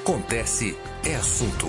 Acontece é assunto.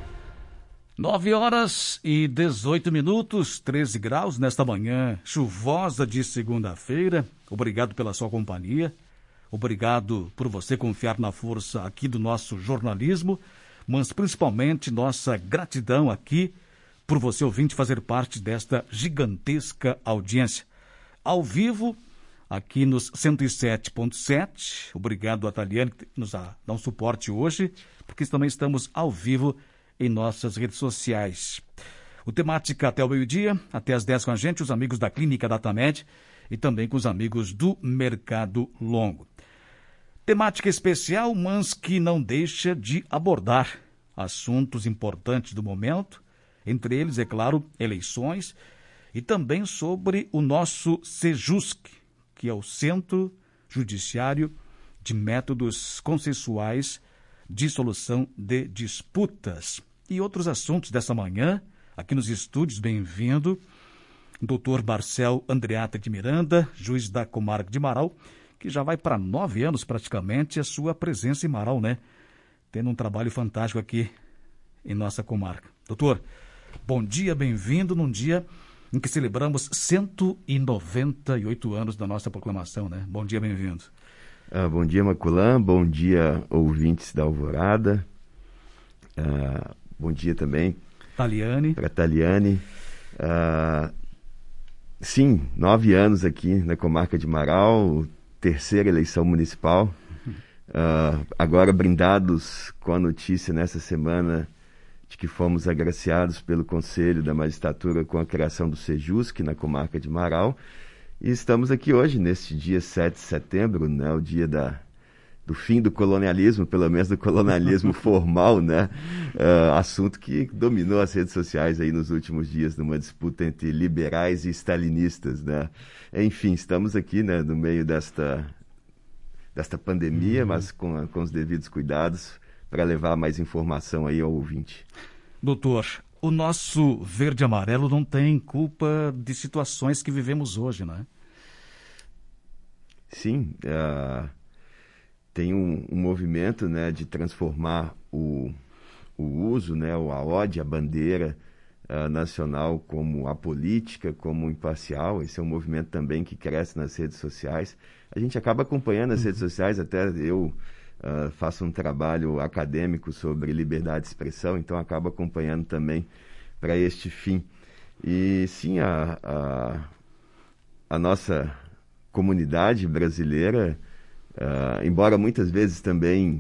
9h18, 13 graus nesta manhã chuvosa de segunda-feira. Obrigado pela sua companhia. Obrigado por você confiar na força aqui do nosso jornalismo, mas principalmente nossa gratidão aqui por você, ouvinte, fazer parte desta gigantesca audiência. Ao vivo, aqui nos 107.7. Obrigado a Taliane, que nos dá um suporte hoje, porque também estamos ao vivo em nossas redes sociais. O Temática até o meio-dia, até às 10 com a gente, os amigos da Clínica Datamed e também com os amigos do Mercado Longo. Temática especial, mas que não deixa de abordar assuntos importantes do momento, entre eles, é claro, eleições, e também sobre o nosso Sejusc, que é o Centro Judiciário de Métodos Consensuais de Solução de Disputas. E outros assuntos dessa manhã, aqui nos estúdios, bem-vindo, Dr. Marcel Andreata de Miranda, juiz da Comarca de Marau, que já vai para 9 anos praticamente a sua presença em Marau, né? Tendo um trabalho fantástico aqui em nossa comarca. Doutor, bom dia, bem-vindo num dia em que celebramos 198 anos da nossa proclamação, né? Bom dia, bem-vindo. Bom dia, Maculã, bom dia, ouvintes da Alvorada. Bom dia também para Taliane. Sim, 9 anos aqui na comarca de Marau, terceira eleição municipal. Agora brindados com a notícia nessa semana de que fomos agraciados pelo Conselho da Magistratura com a criação do Sejusc na comarca de Marau. E estamos aqui hoje, neste dia 7 de setembro, né, o dia do fim do colonialismo, pelo menos do colonialismo formal, né? Assunto que dominou as redes sociais aí nos últimos dias, numa disputa entre liberais e stalinistas, né? Enfim, estamos aqui, né, no meio desta pandemia, mas com os devidos cuidados, para levar mais informação aí ao ouvinte. Doutor, o nosso verde e amarelo não tem culpa de situações que vivemos hoje, não é? Sim, tem um movimento, né, de transformar o uso, né, a ode, a bandeira nacional como apolítica, como imparcial. Esse é um movimento também que cresce nas redes sociais. A gente acaba acompanhando as redes sociais, até eu faço um trabalho acadêmico sobre liberdade de expressão, então acabo acompanhando também para este fim. E sim, a nossa comunidade brasileira, embora muitas vezes também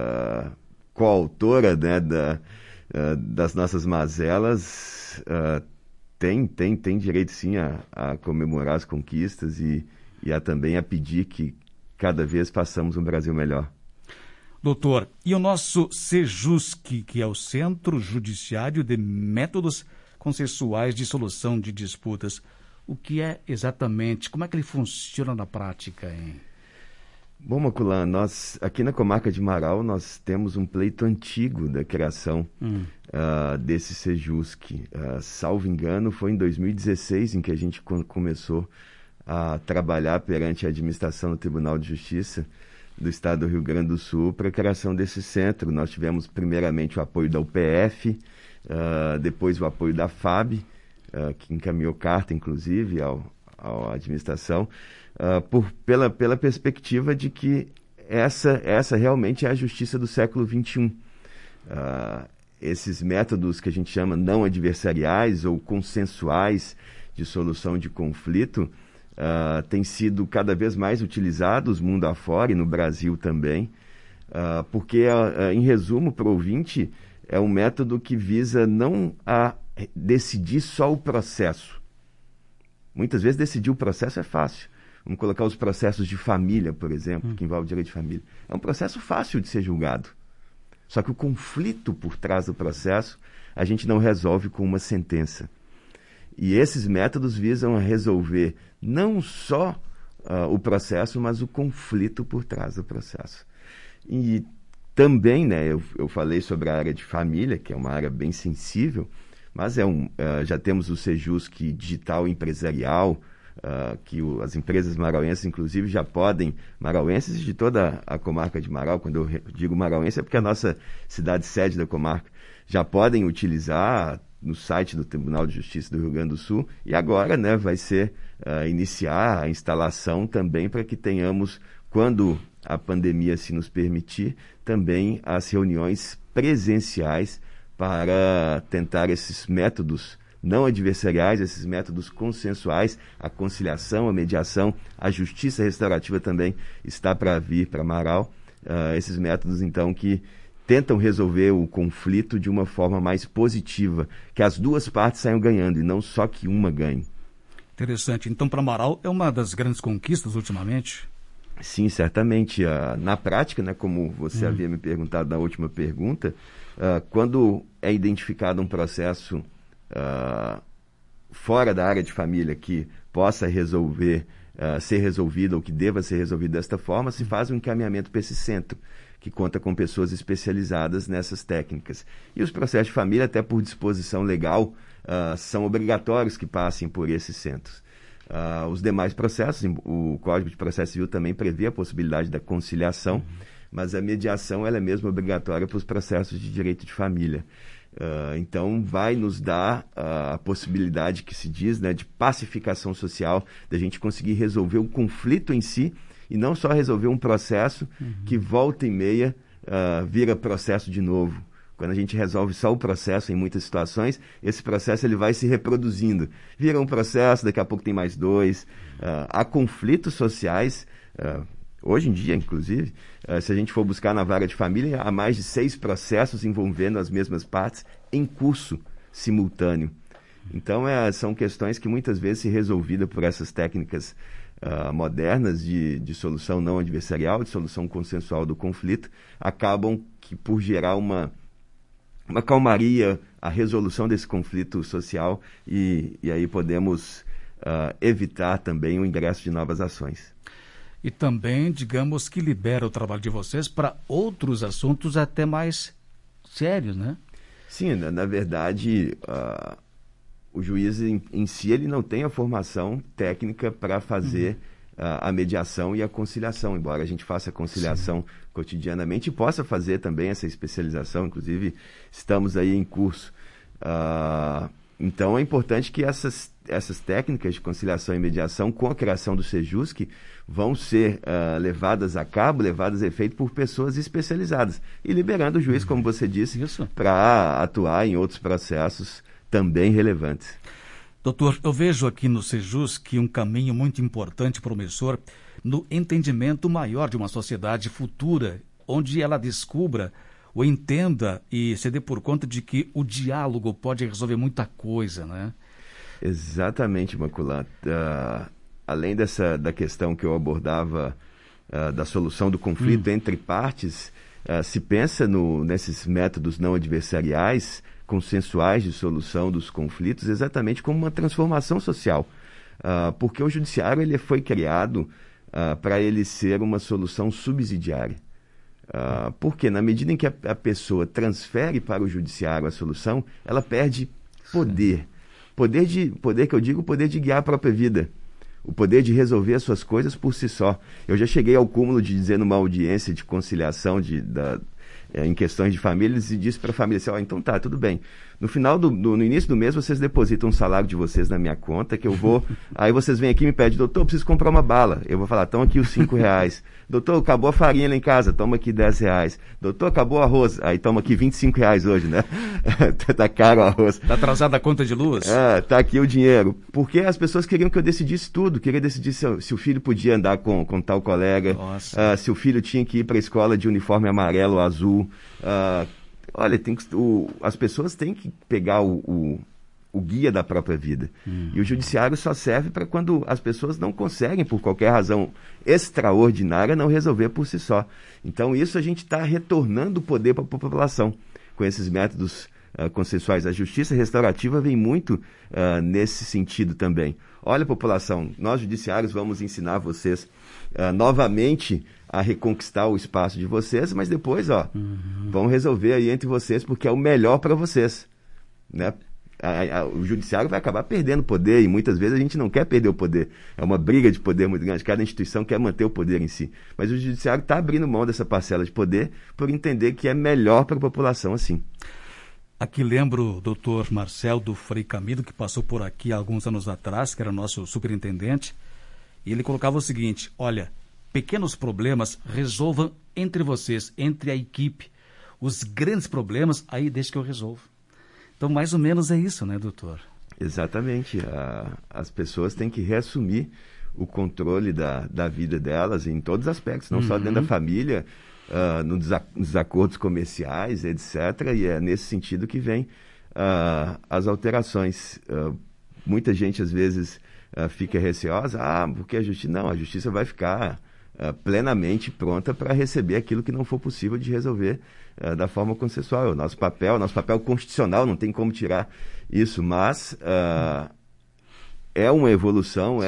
coautora, né, das nossas mazelas, tem direito sim a comemorar as conquistas e também a pedir que cada vez façamos um Brasil melhor. Doutor, e o nosso Sejusc, que é o Centro Judiciário de Métodos Consensuais de Solução de Disputas, o que é exatamente? Como é que ele funciona na prática, hein? Bom, Maculã, nós aqui na comarca de Marau nós temos um pleito antigo da criação desse Sejusc. Salvo engano, foi em 2016 em que a gente começou a trabalhar perante a administração do Tribunal de Justiça do Estado do Rio Grande do Sul para a criação desse centro. Nós tivemos primeiramente o apoio da UPF, depois o apoio da FAB, que encaminhou carta, inclusive, à administração, pela perspectiva de que essa realmente é a justiça do século XXI. Esses métodos que a gente chama não adversariais ou consensuais de solução de conflito têm sido cada vez mais utilizados mundo afora e no Brasil também, porque, em resumo, para o ouvinte, é um método que visa não a decidir só o processo. Muitas vezes decidir o processo é fácil. Vamos colocar os processos de família, por exemplo, que envolve direito de família. É um processo fácil de ser julgado. Só que o conflito por trás do processo a gente não resolve com uma sentença. E esses métodos visam a resolver não só o processo, mas o conflito por trás do processo. E também, né, eu falei sobre a área de família, que é uma área bem sensível, mas já temos o Sejusc digital empresarial, que as empresas marauenses, inclusive, já podem, marauenses de toda a comarca de Marau, quando eu digo marauense é porque a nossa cidade sede da comarca, já podem utilizar no site do Tribunal de Justiça do Rio Grande do Sul, e agora, né, vai ser iniciar a instalação também para que tenhamos, quando a pandemia se nos permitir, também as reuniões presenciais para tentar esses métodos não adversariais, esses métodos consensuais, a conciliação, a mediação, a justiça restaurativa também está para vir para Marau. Esses métodos, então, que tentam resolver o conflito de uma forma mais positiva, que as duas partes saiam ganhando e não só que uma ganhe. Interessante. Então, para Marau, é uma das grandes conquistas ultimamente? Sim, certamente. Na prática, né, como você havia me perguntado na última pergunta, quando é identificado um processo fora da área de família que possa ser resolvido ou que deva ser resolvido desta forma, se faz um encaminhamento para esse centro, que conta com pessoas especializadas nessas técnicas. E os processos de família, até por disposição legal, são obrigatórios que passem por esses centros. Os demais processos, o Código de Processo Civil também prevê a possibilidade da conciliação, mas a mediação ela é mesmo obrigatória para os processos de direito de família. Então, vai nos dar a possibilidade que se diz, né, de pacificação social, da gente conseguir resolver o conflito em si e não só resolver um processo que volta e meia vira processo de novo. Quando a gente resolve só o processo, em muitas situações, esse processo ele vai se reproduzindo. Vira um processo, daqui a pouco tem mais dois. Há conflitos sociais, hoje em dia, inclusive, se a gente for buscar na vara de família, há mais de 6 processos envolvendo as mesmas partes em curso simultâneo. Então, são questões que muitas vezes, se resolvidas por essas técnicas modernas de solução não adversarial, de solução consensual do conflito, acabam por gerar uma calmaria, a resolução desse conflito social e aí podemos evitar também o ingresso de novas ações. E também, digamos que libera o trabalho de vocês para outros assuntos até mais sérios, né? Sim, na verdade, o juiz em si ele não tem a formação técnica para fazer a mediação e a conciliação, embora a gente faça a conciliação cotidianamente e possa fazer também essa especialização, inclusive estamos aí em curso. Então é importante que essas técnicas de conciliação e mediação, com a criação do Sejusc, vão ser levadas a cabo, levadas a efeito por pessoas especializadas e liberando o juiz, como você disse, para atuar em outros processos também relevantes. Doutor, eu vejo aqui no Sejusc um caminho muito importante, promissor, no entendimento maior de uma sociedade futura, onde ela descubra ou entenda e se dê por conta de que o diálogo pode resolver muita coisa, né? Exatamente, Imaculata. Além da questão que eu abordava da solução do conflito entre partes, se pensa nesses métodos não adversariais, consensuais de solução dos conflitos, exatamente como uma transformação social. Porque o judiciário ele foi criado para ele ser uma solução subsidiária. Porque na medida em que a pessoa transfere para o judiciário a solução, ela perde poder. Poder que eu digo, poder de guiar a própria vida. O poder de resolver as suas coisas por si só. Eu já cheguei ao cúmulo de dizer numa audiência de conciliação em questões de família, e disse para a família assim, então tá, tudo bem. No início do mês, vocês depositam um salário de vocês na minha conta, que eu vou... Aí vocês vêm aqui e me pedem, doutor, eu preciso comprar uma bala. Eu vou falar, estão aqui os R$5. Doutor, acabou a farinha lá em casa, toma aqui R$10. Doutor, acabou o arroz. Aí toma aqui R$25 hoje, né? Tá caro o arroz. Tá atrasada a conta de luz? Tá aqui o dinheiro. Porque as pessoas queriam que eu decidisse tudo. Queria decidir se o filho podia andar com tal colega, se o filho tinha que ir para a escola de uniforme amarelo ou azul. Olha, as pessoas têm que pegar o guia da própria vida. E o judiciário só serve para quando as pessoas não conseguem, por qualquer razão extraordinária, não resolver por si só. Então, isso a gente está retornando o poder para a população com esses métodos consensuais. A justiça restaurativa vem muito nesse sentido também. Olha, população, nós judiciários vamos ensinar vocês novamente a reconquistar o espaço de vocês, mas depois, vão resolver aí entre vocês, porque é o melhor para vocês, né? o judiciário vai acabar perdendo poder, e muitas vezes a gente não quer perder o poder. É uma briga de poder muito grande, cada instituição quer manter o poder em si. Mas o judiciário está abrindo mão dessa parcela de poder por entender que é melhor para a população assim. Aqui lembro o doutor Marcel do Frei Camilo, que passou por aqui há alguns anos atrás, que era nosso superintendente, e ele colocava o seguinte: olha, pequenos problemas resolvam entre vocês, entre a equipe. Os grandes problemas, aí deixa que eu resolvo. Então, mais ou menos é isso, né, doutor? Exatamente. As pessoas têm que reassumir o controle da vida delas em todos os aspectos, não só dentro da família, nos acordos comerciais, etc. E é nesse sentido que vem as alterações. Muita gente, às vezes, fica receosa, porque a justiça... Não, a justiça vai ficar plenamente pronta para receber aquilo que não for possível de resolver da forma consensual. É o nosso papel constitucional, não tem como tirar isso, mas é uma evolução,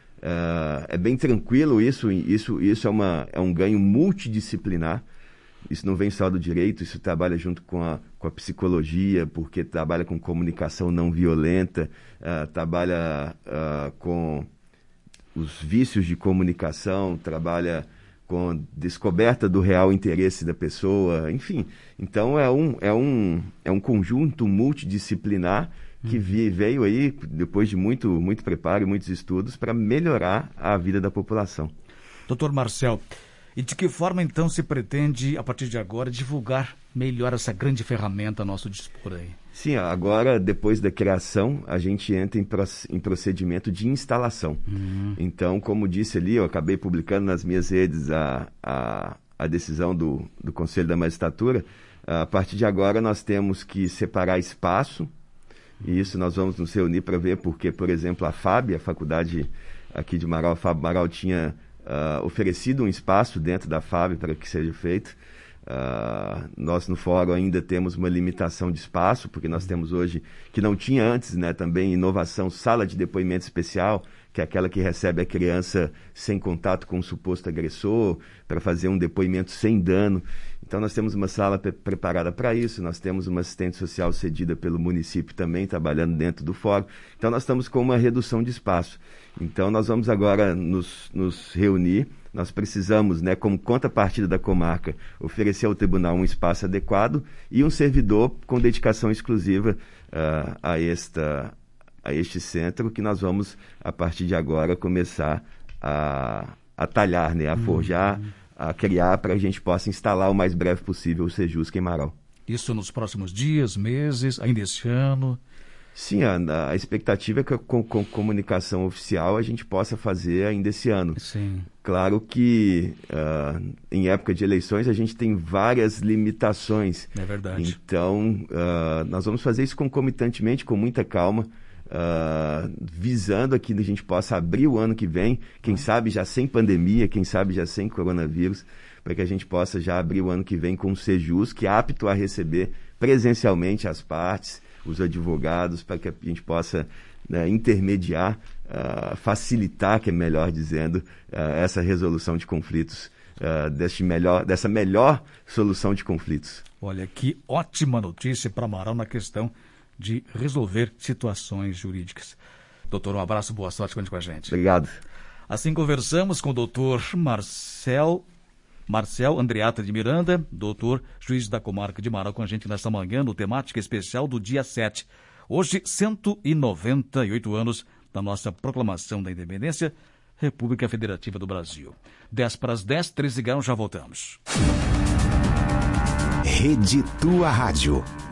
é bem tranquilo isso é um ganho multidisciplinar. Isso não vem só do direito, isso trabalha junto com a psicologia, porque trabalha com comunicação não violenta, trabalha com os vícios de comunicação, trabalha com descoberta do real interesse da pessoa, enfim. Então é um conjunto multidisciplinar que veio aí depois de muito preparo e muitos estudos para melhorar a vida da população. Doutor Marcel, e de que forma então se pretende, a partir de agora, divulgar melhor essa grande ferramenta a nosso dispor aí? Sim, agora, depois da criação, a gente entra em procedimento de instalação. Então, como disse ali, eu acabei publicando nas minhas redes a decisão do Conselho da Magistratura. A partir de agora, nós temos que separar espaço, e isso nós vamos nos reunir para ver, porque, por exemplo, a FAB, a faculdade aqui de Marau, a FAB Marau, tinha oferecido um espaço dentro da FAB para que seja feito. Nós no fórum ainda temos uma limitação de espaço, porque nós temos hoje, que não tinha antes, né, também inovação, sala de depoimento especial, que é aquela que recebe a criança sem contato com o suposto agressor, para fazer um depoimento sem dano. Então nós temos uma sala preparada para isso, nós temos uma assistente social cedida pelo município também, trabalhando dentro do fórum. Então nós estamos com uma redução de espaço. Então nós vamos agora nos reunir. Nós precisamos, né, como contrapartida da comarca, oferecer ao tribunal um espaço adequado e um servidor com dedicação exclusiva a este centro, que nós vamos, a partir de agora, começar a talhar, né, a forjar, a criar, para a gente possa instalar o mais breve possível o Sejusc em Marau. Isso nos próximos dias, meses, ainda este ano? Sim, a expectativa é que com comunicação oficial a gente possa fazer ainda esse ano. Sim. Claro que em época de eleições a gente tem várias limitações. É verdade. Então, nós vamos fazer isso concomitantemente, com muita calma, visando aqui que a gente possa abrir o ano que vem, quem sabe já sem pandemia, quem sabe já sem coronavírus, para que a gente possa já abrir o ano que vem com o Sejusc, que é apto a receber presencialmente as partes, os advogados, para que a gente possa, né, intermediar, facilitar, que é melhor dizendo, essa resolução de conflitos, dessa melhor solução de conflitos. Olha, que ótima notícia para Marau na questão de resolver situações jurídicas. Doutor, um abraço, boa sorte com a gente. Obrigado. Assim conversamos com o doutor Marcel Andreata de Miranda, doutor, juiz da comarca de Marau, com a gente nesta manhã no Temática Especial do dia 7. Hoje, 198 anos da nossa proclamação da independência, República Federativa do Brasil. 10:10, 13 graus, já voltamos. Rede Tua Rádio.